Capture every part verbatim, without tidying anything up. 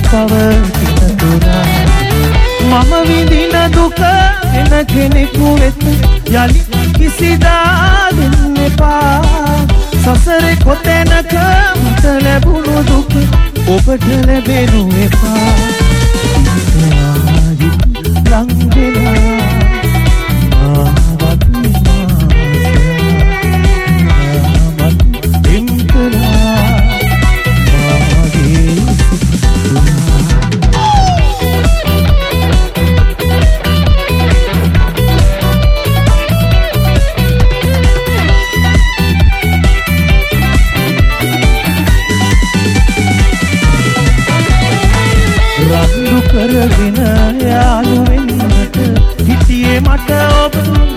පවතින තුරා මම විඳින දුක එන කෙනෙකු වෙත යලි කිසිදා දෙන්න එපා සසරේ කොතැනක මට ලැබුණු දුක ඔබට ලැබෙනු එපා ලං වෙලා ආවත් කරගෙන යාළු වෙන්නට හිටියේ මට ඔබ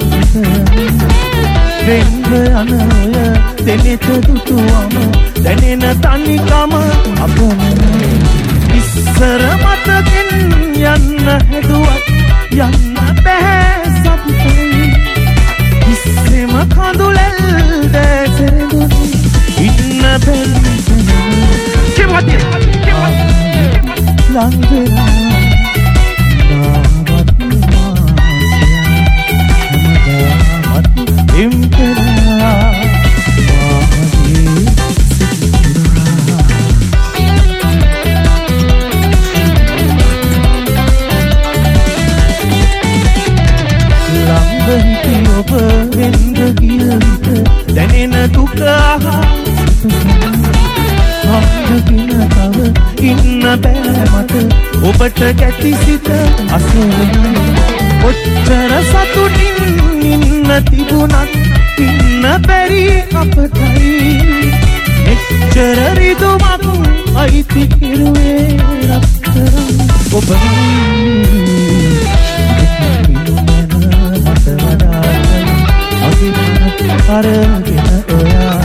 වෙන්න යන ඔය දෙනෙත දුටුවම දැනෙන තනිකම අපමණයි ඉස්සර මතකින් යන්න හැදුවත් යන්න බෑ සතුටුයි ඉස්සෙම කඳුලෙල් දැසෙරුණි ඉන්න බැරි කෙවටි ලං වෙලා දැනෙන දුක ඉන්න බෑ මට ඔබට කැටි සිත අසරණයි ඔච්චර සතුටින් ඉන්න තිබුණත් ඉන්න බැරි අපටයි එච්චර රිදුමක් අයිති කෙරුවේ රත්තරන් ඔබයි මට වඩා අරගෙන ඔයා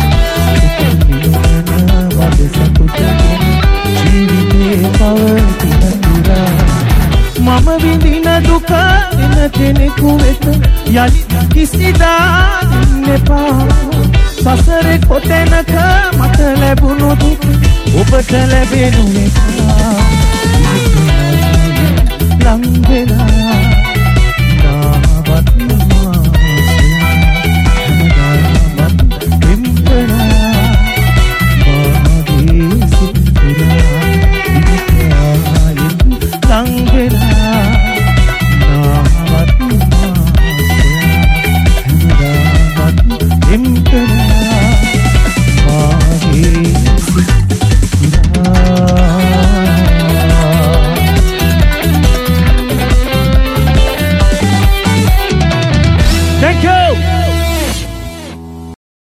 වද සතුටෙන් ජීවිතේ පවතින තුරා මම විඳින දුක එන කෙනෙකු වෙත යලි කිසිදා දෙන්න එපා සසරේ කොතැනක මට ලැබුණු දුක ඔබට ලැබෙනු එපා ලං වෙලා